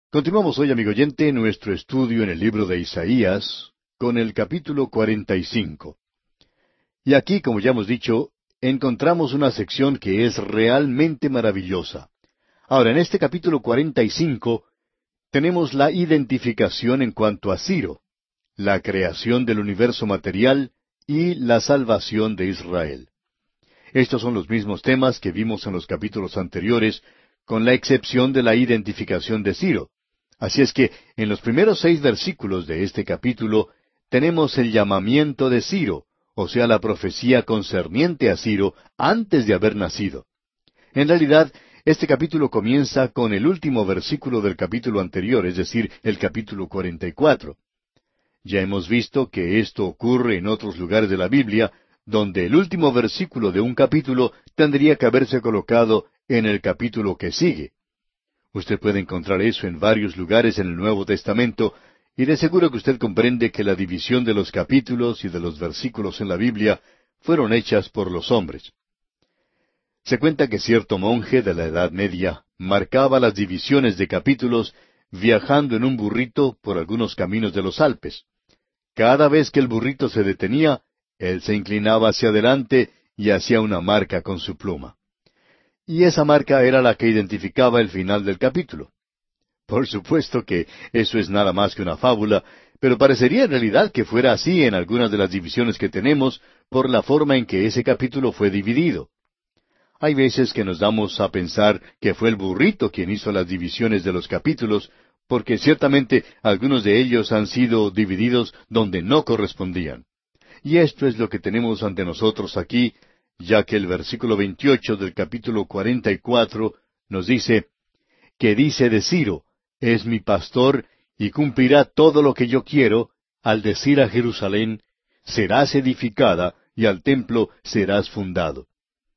Continuamos hoy, amigo oyente, nuestro estudio en el libro de Isaías, con el capítulo 45. Y aquí, como ya hemos dicho, encontramos una sección que es realmente maravillosa. Ahora, en este capítulo 45 tenemos la identificación en cuanto a Ciro, la creación del universo material y la salvación de Israel. Estos son los mismos temas que vimos en los capítulos anteriores, con la excepción de la identificación de Ciro. Así es que en los primeros 6 versículos de este capítulo tenemos el llamamiento de Ciro, o sea, la profecía concerniente a Ciro antes de haber nacido. En realidad, este capítulo comienza con el último versículo del capítulo anterior, es decir, el capítulo 44. Ya hemos visto que esto ocurre en otros lugares de la Biblia, donde el último versículo de un capítulo tendría que haberse colocado en el capítulo que sigue. Usted puede encontrar eso en varios lugares en el Nuevo Testamento, y de seguro que usted comprende que la división de los capítulos y de los versículos en la Biblia fueron hechas por los hombres. Se cuenta que cierto monje de la Edad Media marcaba las divisiones de capítulos viajando en un burrito por algunos caminos de los Alpes. Cada vez que el burrito se detenía, él se inclinaba hacia adelante y hacía una marca con su pluma. Y esa marca era la que identificaba el final del capítulo. Por supuesto que eso es nada más que una fábula, pero parecería en realidad que fuera así en algunas de las divisiones que tenemos por la forma en que ese capítulo fue dividido. Hay veces que nos damos a pensar que fue el burrito quien hizo las divisiones de los capítulos, porque ciertamente algunos de ellos han sido divididos donde no correspondían. Y esto es lo que tenemos ante nosotros aquí, ya que el versículo 28 del capítulo 44 nos dice, que dice de Ciro, es mi pastor, y cumplirá todo lo que yo quiero, al decir a Jerusalén, serás edificada, y al templo serás fundado.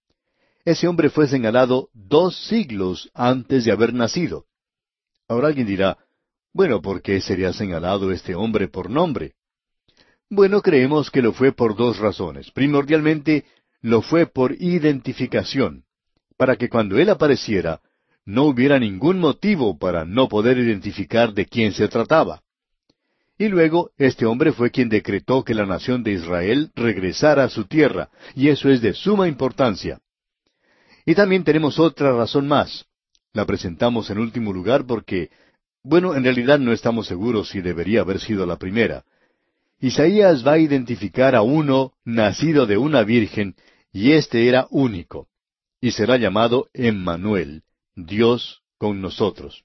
Ese hombre fue señalado 2 siglos antes de haber nacido. Ahora alguien dirá, bueno, ¿por qué sería señalado este hombre por nombre? Bueno, creemos que lo fue por 2 razones. Primordialmente, lo fue por identificación, para que cuando él apareciera, no hubiera ningún motivo para no poder identificar de quién se trataba. Y luego, este hombre fue quien decretó que la nación de Israel regresara a su tierra, y eso es de suma importancia. Y también tenemos otra razón más. La presentamos en último lugar porque, bueno, en realidad no estamos seguros si debería haber sido la primera. Isaías va a identificar a uno nacido de una virgen, y éste era único, y será llamado Emmanuel, Dios con nosotros.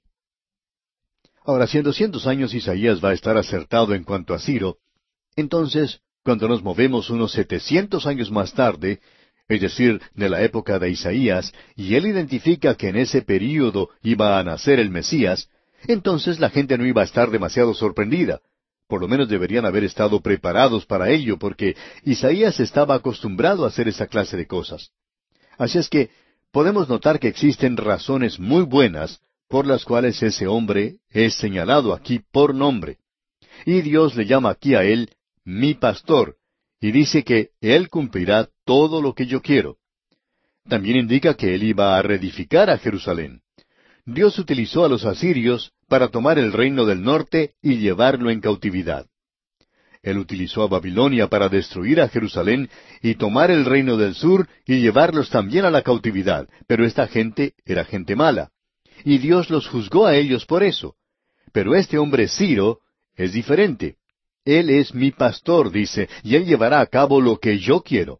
Ahora, si en 200 años Isaías va a estar acertado en cuanto a Ciro, entonces, cuando nos movemos unos 700 años más tarde, es decir, de la época de Isaías, y él identifica que en ese período iba a nacer el Mesías, entonces la gente no iba a estar demasiado sorprendida. Por lo menos deberían haber estado preparados para ello, porque Isaías estaba acostumbrado a hacer esa clase de cosas. Así es que podemos notar que existen razones muy buenas por las cuales ese hombre es señalado aquí por nombre. Y Dios le llama aquí a él mi pastor, y dice que él cumplirá todo lo que yo quiero. También indica que él iba a reedificar a Jerusalén. Dios utilizó a los asirios para tomar el reino del norte y llevarlo en cautividad. Él utilizó a Babilonia para destruir a Jerusalén y tomar el reino del sur y llevarlos también a la cautividad, pero esta gente era gente mala. Y Dios los juzgó a ellos por eso. Pero este hombre Ciro es diferente. Él es mi pastor, dice, y él llevará a cabo lo que yo quiero.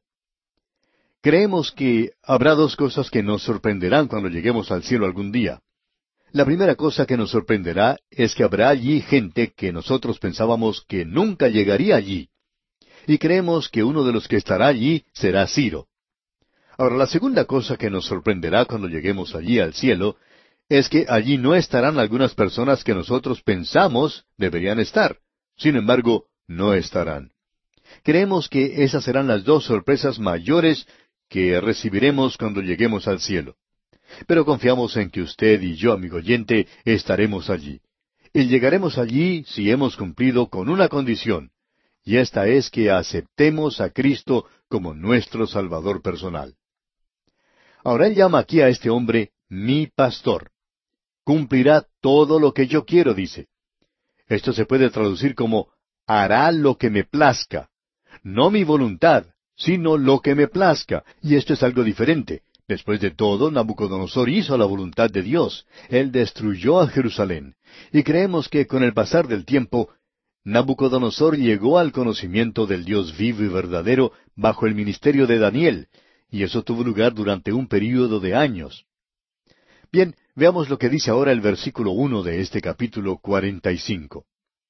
Creemos que habrá 2 cosas que nos sorprenderán cuando lleguemos al cielo algún día. La primera cosa que nos sorprenderá es que habrá allí gente que nosotros pensábamos que nunca llegaría allí. Y creemos que uno de los que estará allí será Ciro. Ahora, la segunda cosa que nos sorprenderá cuando lleguemos allí al cielo es que allí no estarán algunas personas que nosotros pensamos deberían estar. Sin embargo, no estarán. Creemos que esas serán las 2 sorpresas mayores que recibiremos cuando lleguemos al cielo. Pero confiamos en que usted y yo, amigo oyente, estaremos allí. Y llegaremos allí si hemos cumplido con una condición, y esta es que aceptemos a Cristo como nuestro Salvador personal. Ahora él llama aquí a este hombre mi pastor. cumplirá todo lo que yo quiero, dice. Esto se puede traducir como hará lo que me plazca. No mi voluntad, sino lo que me plazca. Y esto es algo diferente. Después de todo, Nabucodonosor hizo la voluntad de Dios. Él destruyó a Jerusalén. Y creemos que con el pasar del tiempo, Nabucodonosor llegó al conocimiento del Dios vivo y verdadero bajo el ministerio de Daniel, y eso tuvo lugar durante un período de años. Bien, veamos lo que dice ahora el versículo 1 de este capítulo 45.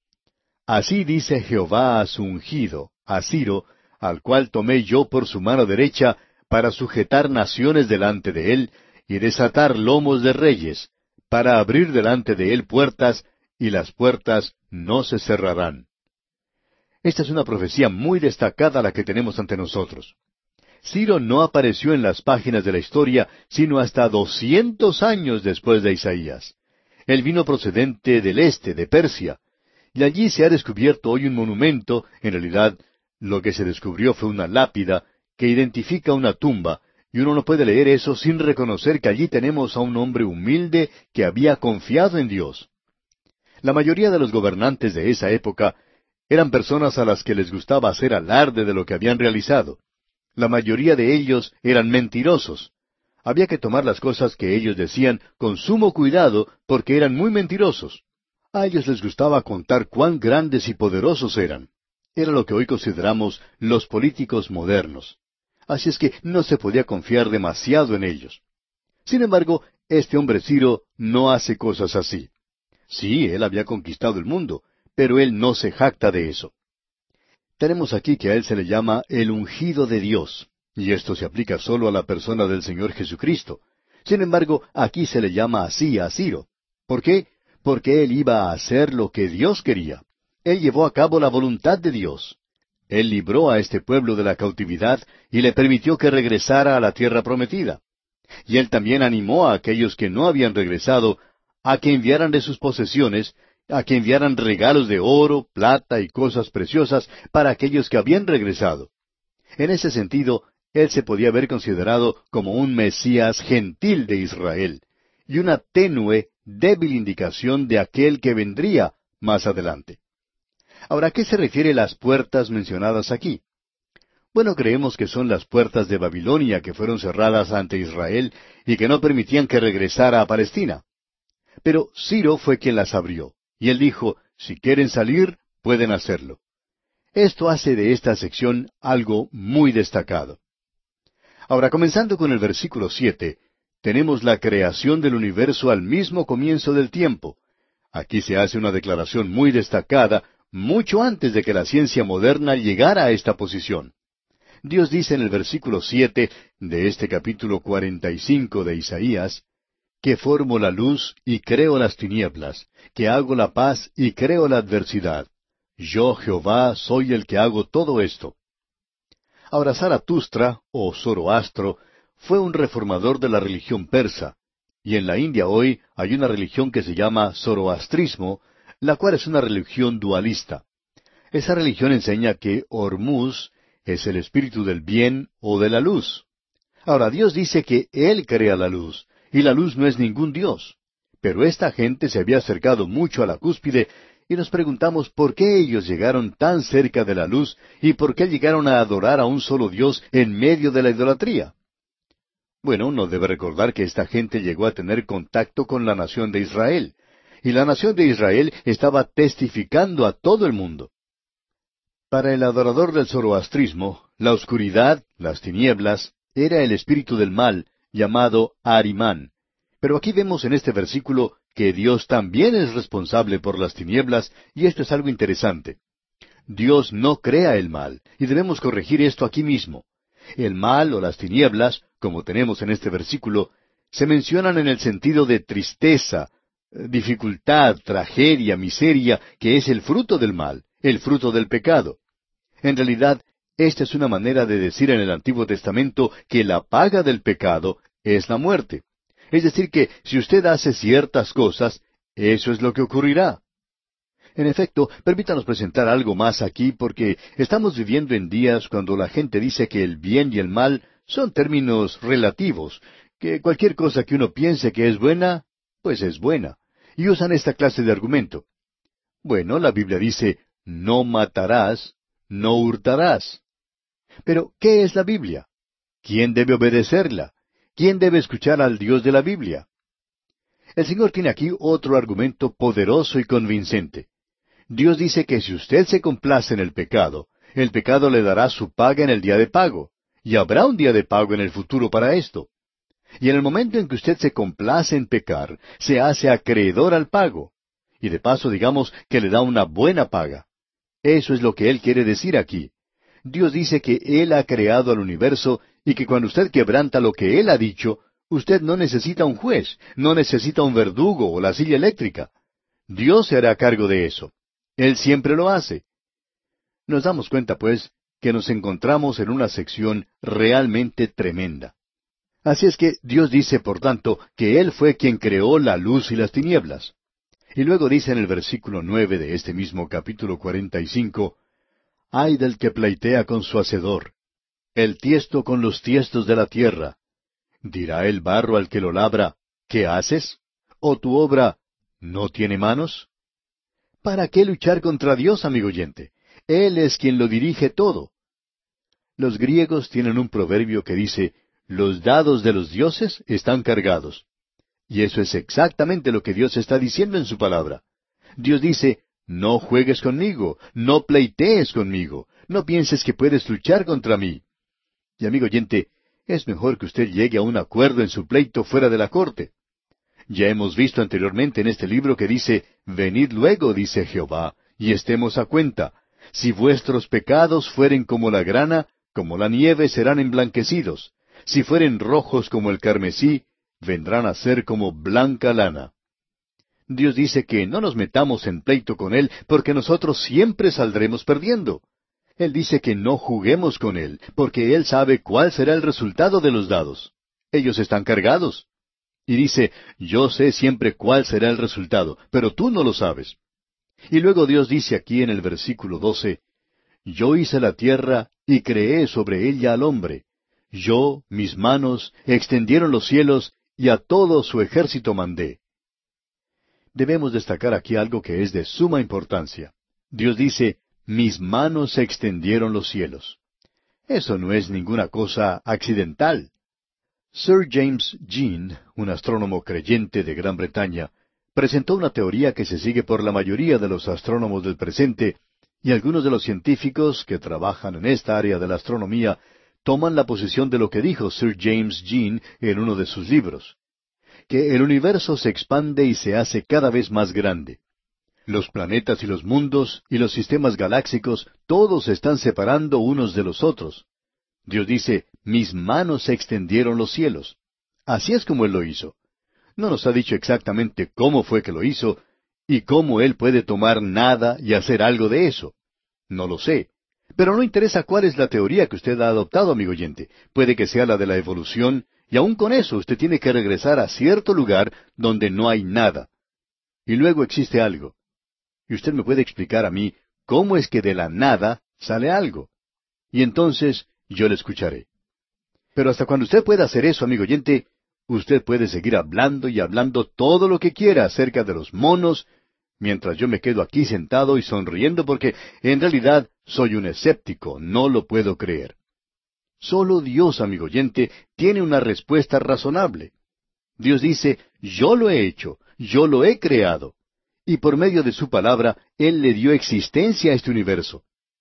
Así dice Jehová a su ungido, a Ciro, al cual tomé yo por su mano derecha, para sujetar naciones delante de él, y desatar lomos de reyes, para abrir delante de él puertas, y las puertas no se cerrarán. Esta es una profecía muy destacada la que tenemos ante nosotros. Ciro no apareció en las páginas de la historia sino hasta 200 años después de Isaías. Él vino procedente del este, de Persia, y allí se ha descubierto hoy un monumento. En realidad, lo que se descubrió fue una lápida que identifica una tumba, y uno no puede leer eso sin reconocer que allí tenemos a un hombre humilde que había confiado en Dios. La mayoría de los gobernantes de esa época eran personas a las que les gustaba hacer alarde de lo que habían realizado. La mayoría de ellos eran mentirosos. Había que tomar las cosas que ellos decían con sumo cuidado porque eran muy mentirosos. A ellos les gustaba contar cuán grandes y poderosos eran. Era lo que hoy consideramos los políticos modernos. Así es que no se podía confiar demasiado en ellos. Sin embargo, este hombre Ciro no hace cosas así. Sí, él había conquistado el mundo, pero él no se jacta de eso. Tenemos aquí que a él se le llama el ungido de Dios, y esto se aplica solo a la persona del Señor Jesucristo. Sin embargo, aquí se le llama así a Ciro. ¿Por qué? Porque él iba a hacer lo que Dios quería. Él llevó a cabo la voluntad de Dios. Él libró a este pueblo de la cautividad y le permitió que regresara a la tierra prometida. Y él también animó a aquellos que no habían regresado a que enviaran de sus posesiones, a que enviaran regalos de oro, plata y cosas preciosas para aquellos que habían regresado. En ese sentido, él se podía haber considerado como un Mesías gentil de Israel, y una tenue, débil indicación de aquel que vendría más adelante. Ahora, ¿a qué se refiere las puertas mencionadas aquí? Bueno, creemos que son las puertas de Babilonia que fueron cerradas ante Israel y que no permitían que regresara a Palestina. Pero Ciro fue quien las abrió, y él dijo, si quieren salir, pueden hacerlo. Esto hace de esta sección algo muy destacado. Ahora, comenzando con el versículo 7, tenemos la creación del universo al mismo comienzo del tiempo. Aquí se hace una declaración muy destacada, mucho antes de que la ciencia moderna llegara a esta posición. Dios dice en el versículo 7 de este capítulo 45 de Isaías, que formo la luz y creo las tinieblas, que hago la paz y creo la adversidad. Yo, Jehová, soy el que hago todo esto. Ahora, Zaratustra, o Zoroastro, fue un reformador de la religión persa, y en la India hoy hay una religión que se llama zoroastrismo, la cual es una religión dualista. Esa religión enseña que Hormuz es el espíritu del bien o de la luz. Ahora, Dios dice que Él crea la luz, y la luz no es ningún Dios. Pero esta gente se había acercado mucho a la cúspide, y nos preguntamos por qué ellos llegaron tan cerca de la luz, y por qué llegaron a adorar a un solo Dios en medio de la idolatría. Bueno, uno debe recordar que esta gente llegó a tener contacto con la nación de Israel, y la nación de Israel estaba testificando a todo el mundo. Para el adorador del zoroastrismo, la oscuridad, las tinieblas, era el espíritu del mal, llamado Arimán. Pero aquí vemos en este versículo que Dios también es responsable por las tinieblas, y esto es algo interesante. Dios no crea el mal, y debemos corregir esto aquí mismo. El mal o las tinieblas, como tenemos en este versículo, se mencionan en el sentido de tristeza, dificultad, tragedia, miseria, que es el fruto del mal, el fruto del pecado. En realidad, esta es una manera de decir en el Antiguo Testamento que la paga del pecado es la muerte. Es decir, que si usted hace ciertas cosas, eso es lo que ocurrirá. En efecto, permítanos presentar algo más aquí porque estamos viviendo en días cuando la gente dice que el bien y el mal son términos relativos, que cualquier cosa que uno piense que es buena, pues es buena, y usan esta clase de argumento. Bueno, la Biblia dice, no matarás, no hurtarás. Pero, ¿qué es la Biblia? ¿Quién debe obedecerla? ¿Quién debe escuchar al Dios de la Biblia? El Señor tiene aquí otro argumento poderoso y convincente. Dios dice que si usted se complace en el pecado le dará su paga en el día de pago, y habrá un día de pago en el futuro para esto. Y en el momento en que usted se complace en pecar, se hace acreedor al pago. Y de paso digamos que le da una buena paga. Eso es lo que Él quiere decir aquí. Dios dice que Él ha creado al universo y que cuando usted quebranta lo que Él ha dicho, usted no necesita un juez, no necesita un verdugo o la silla eléctrica. Dios se hará cargo de eso. Él siempre lo hace. Nos damos cuenta, pues, que nos encontramos en una sección realmente tremenda. Así es que Dios dice, por tanto, que Él fue quien creó la luz y las tinieblas. Y luego dice en el versículo 9 de este mismo capítulo 45, «Ay del que pleitea con su hacedor, el tiesto con los tiestos de la tierra. Dirá el barro al que lo labra, ¿qué haces? ¿O tu obra no tiene manos?» ¿Para qué luchar contra Dios, amigo oyente? Él es quien lo dirige todo. Los griegos tienen un proverbio que dice, «Los dados de los dioses están cargados». Y eso es exactamente lo que Dios está diciendo en su palabra. Dios dice, «No juegues conmigo, no pleitees conmigo, no pienses que puedes luchar contra mí». Y amigo oyente, es mejor que usted llegue a un acuerdo en su pleito fuera de la corte. Ya hemos visto anteriormente en este libro que dice, «Venid luego, dice Jehová, y estemos a cuenta. Si vuestros pecados fueren como la grana, como la nieve serán emblanquecidos. Si fueren rojos como el carmesí, vendrán a ser como blanca lana». Dios dice que no nos metamos en pleito con Él, porque nosotros siempre saldremos perdiendo. Él dice que no juguemos con Él, porque Él sabe cuál será el resultado de los dados. Ellos están cargados. Y dice, «Yo sé siempre cuál será el resultado, pero tú no lo sabes». Y luego Dios dice aquí en el versículo 12, «Yo hice la tierra y creé sobre ella al hombre. Yo, mis manos, extendieron los cielos, y a todo su ejército mandé». Debemos destacar aquí algo que es de suma importancia. Dios dice, «Mis manos extendieron los cielos». Eso no es ninguna cosa accidental. Sir James Jean, un astrónomo creyente de Gran Bretaña, presentó una teoría que se sigue por la mayoría de los astrónomos del presente, y algunos de los científicos que trabajan en esta área de la astronomía toman la posición de lo que dijo Sir James Jean en uno de sus libros, que el universo se expande y se hace cada vez más grande. Los planetas y los mundos y los sistemas galáxicos, todos se están separando unos de los otros. Dios dice, «Mis manos extendieron los cielos». Así es como Él lo hizo. No nos ha dicho exactamente cómo fue que lo hizo, y cómo Él puede tomar nada y hacer algo de eso. No lo sé. Pero no interesa cuál es la teoría que usted ha adoptado, amigo oyente. Puede que sea la de la evolución, y aun con eso usted tiene que regresar a cierto lugar donde no hay nada. Y luego existe algo. Y usted me puede explicar a mí cómo es que de la nada sale algo. Y entonces yo le escucharé. Pero hasta cuando usted pueda hacer eso, amigo oyente, usted puede seguir hablando y hablando todo lo que quiera acerca de los monos, mientras yo me quedo aquí sentado y sonriendo porque en realidad soy un escéptico, no lo puedo creer. Solo Dios, amigo oyente, tiene una respuesta razonable. Dios dice, «Yo lo he hecho, yo lo he creado». Y por medio de su palabra, Él le dio existencia a este universo.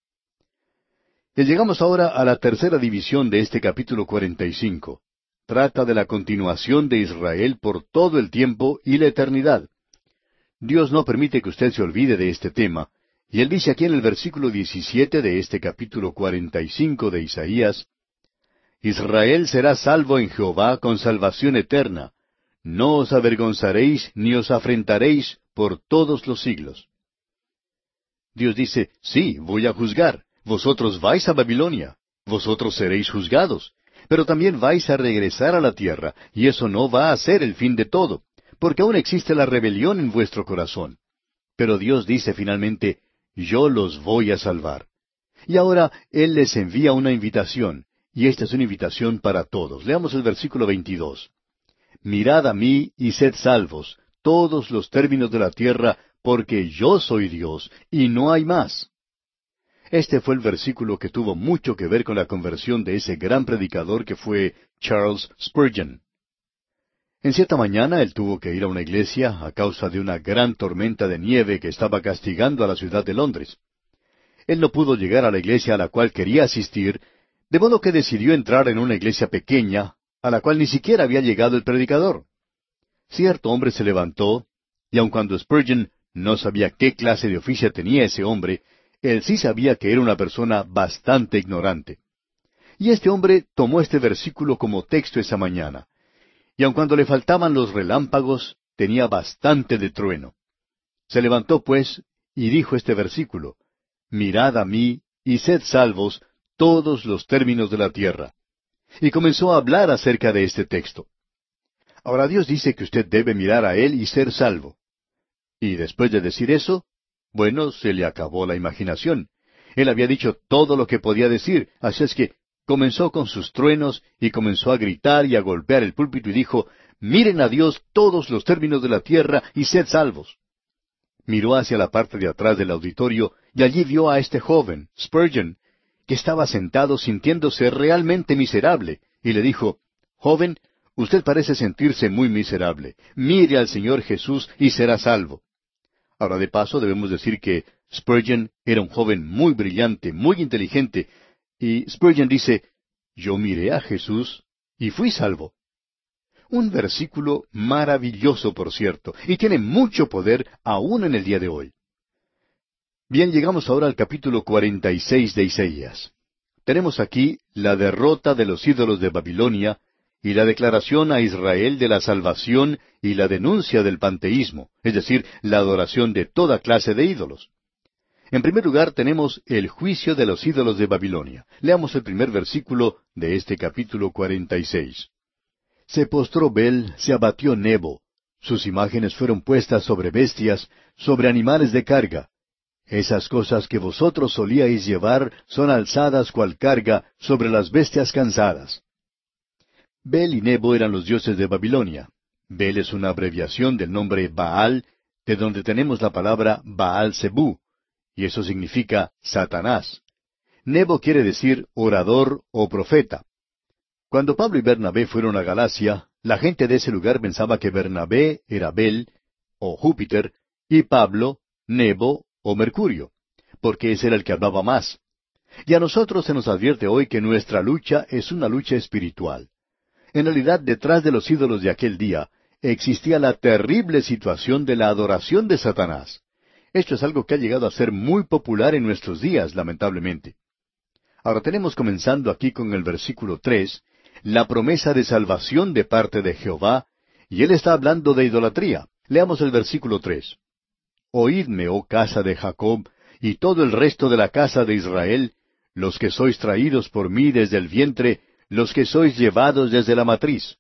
Y llegamos ahora a la tercera división de este capítulo 45. Trata de la continuación de Israel por todo el tiempo y la eternidad. Dios no permite que usted se olvide de este tema, y Él dice aquí en el versículo 17 de este capítulo 45 de Isaías, «Israel será salvo en Jehová con salvación eterna. No os avergonzaréis ni os afrentaréis por todos los siglos». Dios dice, «Sí, voy a juzgar. Vosotros vais a Babilonia, vosotros seréis juzgados, pero también vais a regresar a la tierra, y eso no va a ser el fin de todo, porque aún existe la rebelión en vuestro corazón. Pero Dios dice finalmente, «Yo los voy a salvar». Y ahora Él les envía una invitación, y esta es una invitación para todos. Leamos el versículo 22. «Mirad a mí y sed salvos, todos los términos de la tierra, porque yo soy Dios, y no hay más. Este fue el versículo que tuvo mucho que ver con la conversión de ese gran predicador que fue Charles Spurgeon. En cierta mañana él tuvo que ir a una iglesia a causa de una gran tormenta de nieve que estaba castigando a la ciudad de Londres. Él no pudo llegar a la iglesia a la cual quería asistir, de modo que decidió entrar en una iglesia pequeña, a la cual ni siquiera había llegado el predicador. Cierto hombre se levantó, y aun cuando Spurgeon no sabía qué clase de oficio tenía ese hombre, él sí sabía que era una persona bastante ignorante. Y este hombre tomó este versículo como texto esa mañana. Y aun cuando le faltaban los relámpagos, tenía bastante de trueno. Se levantó, pues, y dijo este versículo: Mirad a mí, y sed salvos, todos los términos de la tierra. Y comenzó a hablar acerca de este texto. Ahora Dios dice que usted debe mirar a Él y ser salvo. Y después de decir eso, bueno, se le acabó la imaginación. Él había dicho todo lo que podía decir, así es que comenzó con sus truenos y comenzó a gritar y a golpear el púlpito y dijo: Miren a Dios todos los términos de la tierra y sed salvos. Miró hacia la parte de atrás del auditorio y allí vio a este joven, Spurgeon, que estaba sentado sintiéndose realmente miserable, y le dijo: Joven, usted parece sentirse muy miserable. Mire al Señor Jesús y será salvo. Ahora, de paso, debemos decir que Spurgeon era un joven muy brillante, muy inteligente, y Spurgeon dice: Yo miré a Jesús y fui salvo. Un versículo maravilloso, por cierto, y tiene mucho poder aún en el día de hoy. Bien, llegamos ahora al capítulo 46 de Isaías. Tenemos aquí la derrota de los ídolos de Babilonia y la declaración a Israel de la salvación y la denuncia del panteísmo, es decir, la adoración de toda clase de ídolos. En primer lugar tenemos el juicio de los ídolos de Babilonia. Leamos el primer versículo de este capítulo 46. Se postró Bel, se abatió Nebo. Sus imágenes fueron puestas sobre bestias, sobre animales de carga. Esas cosas que vosotros solíais llevar son alzadas cual carga sobre las bestias cansadas. Bel y Nebo eran los dioses de Babilonia. Bel es una abreviación del nombre Baal, de donde tenemos la palabra Baal Zebú, y eso significa Satanás. Nebo quiere decir orador o profeta. Cuando Pablo y Bernabé fueron a Galacia, la gente de ese lugar pensaba que Bernabé era Bel, o Júpiter, y Pablo, Nebo, o Mercurio, porque ese era el que hablaba más. Y a nosotros se nos advierte hoy que nuestra lucha es una lucha espiritual. En realidad, detrás de los ídolos de aquel día, existía la terrible situación de la adoración de Satanás. Esto es algo que ha llegado a ser muy popular en nuestros días, lamentablemente. Ahora tenemos comenzando aquí con el versículo 3, la promesa de salvación de parte de Jehová, y él está hablando de idolatría. Leamos el versículo 3. Oídme, oh casa de Jacob, y todo el resto de la casa de Israel, los que sois traídos por mí desde el vientre, los que sois llevados desde la matriz.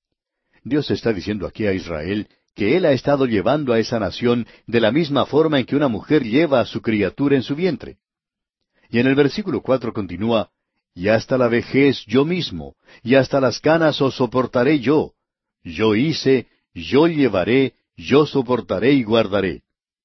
Dios está diciendo aquí a Israel que Él ha estado llevando a esa nación de la misma forma en que una mujer lleva a su criatura en su vientre. Y en el versículo 4 continúa: Y hasta la vejez yo mismo, y hasta las canas os soportaré yo. Yo hice, yo llevaré, yo soportaré y guardaré.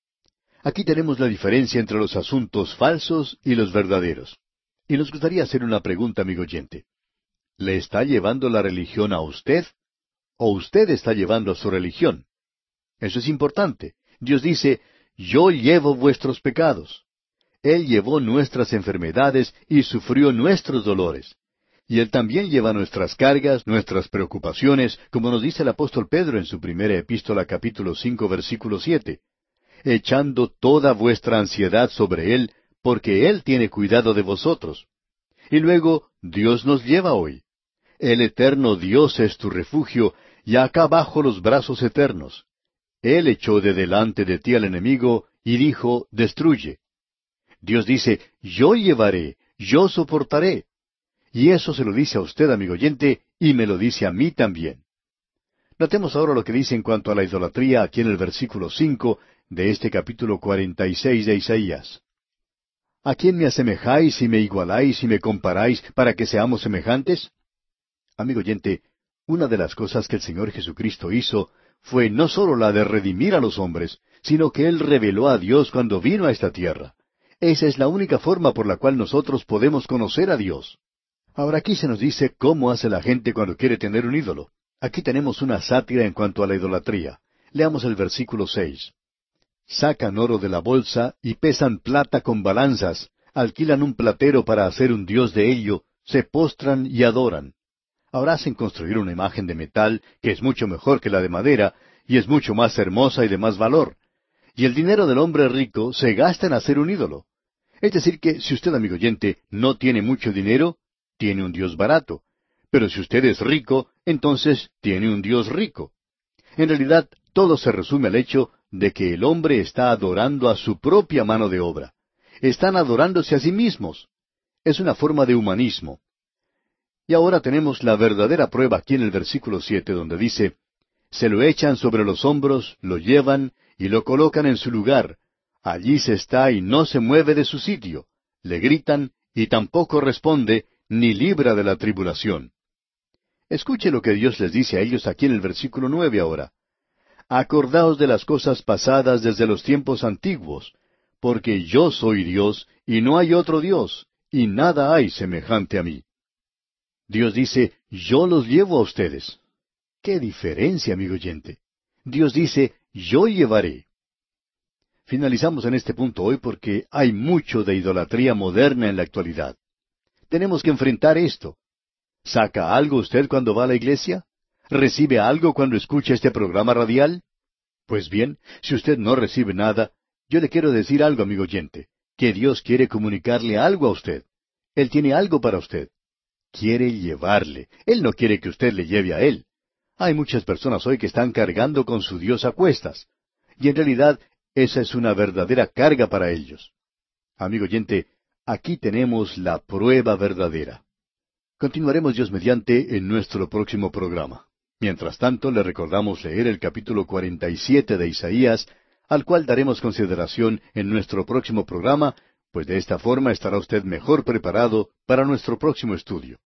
Aquí tenemos la diferencia entre los asuntos falsos y los verdaderos. Y nos gustaría hacer una pregunta, amigo oyente. ¿Le está llevando la religión a usted? ¿O usted está llevando a su religión? Eso es importante. Dios dice: Yo llevo vuestros pecados. Él llevó nuestras enfermedades y sufrió nuestros dolores. Y Él también lleva nuestras cargas, nuestras preocupaciones, como nos dice el apóstol Pedro en su primera epístola capítulo 5 versículo 7. Echando toda vuestra ansiedad sobre Él, porque Él tiene cuidado de vosotros. Y luego, Dios nos lleva hoy. El eterno Dios es tu refugio, y acá abajo los brazos eternos. Él echó de delante de ti al enemigo, y dijo: destruye. Dios dice: yo llevaré, yo soportaré. Y eso se lo dice a usted, amigo oyente, y me lo dice a mí también. Notemos ahora lo que dice en cuanto a la idolatría aquí en el versículo 5 de este capítulo 46 de Isaías. ¿A quién me asemejáis y me igualáis y me comparáis para que seamos semejantes? Amigo oyente, una de las cosas que el Señor Jesucristo hizo fue no sólo la de redimir a los hombres, sino que Él reveló a Dios cuando vino a esta tierra. Esa es la única forma por la cual nosotros podemos conocer a Dios. Ahora aquí se nos dice cómo hace la gente cuando quiere tener un ídolo. Aquí tenemos una sátira en cuanto a la idolatría. Leamos el versículo 6. Sacan oro de la bolsa y pesan plata con balanzas, alquilan un platero para hacer un dios de ello, se postran y adoran. Ahora hacen construir una imagen de metal que es mucho mejor que la de madera y es mucho más hermosa y de más valor. Y el dinero del hombre rico se gasta en hacer un ídolo. Es decir que si usted, amigo oyente, no tiene mucho dinero, tiene un Dios barato. Pero si usted es rico, entonces tiene un Dios rico. En realidad, todo se resume al hecho de que el hombre está adorando a su propia mano de obra. Están adorándose a sí mismos. Es una forma de humanismo. Y ahora tenemos la verdadera prueba aquí en el versículo 7, donde dice, se lo echan sobre los hombros, lo llevan y lo colocan en su lugar. Allí se está y no se mueve de su sitio. Le gritan y tampoco responde, ni libra de la tribulación. Escuche lo que Dios les dice a ellos aquí en el versículo 9 ahora. Acordaos de las cosas pasadas desde los tiempos antiguos, porque yo soy Dios y no hay otro Dios, y nada hay semejante a mí. Dios dice, yo los llevo a ustedes. ¡Qué diferencia, amigo oyente! Dios dice, yo llevaré. Finalizamos en este punto hoy porque hay mucho de idolatría moderna en la actualidad. Tenemos que enfrentar esto. ¿Saca algo usted cuando va a la iglesia? ¿Recibe algo cuando escucha este programa radial? Pues bien, si usted no recibe nada, yo le quiero decir algo, amigo oyente, que Dios quiere comunicarle algo a usted. Él tiene algo para usted. Quiere llevarle. Él no quiere que usted le lleve a Él. Hay muchas personas hoy que están cargando con su Dios a cuestas. Y en realidad, esa es una verdadera carga para ellos. Amigo oyente, aquí tenemos la prueba verdadera. Continuaremos Dios mediante en nuestro próximo programa. Mientras tanto, le recordamos leer el capítulo 47 de Isaías, al cual daremos consideración en nuestro próximo programa, pues de esta forma estará usted mejor preparado para nuestro próximo estudio.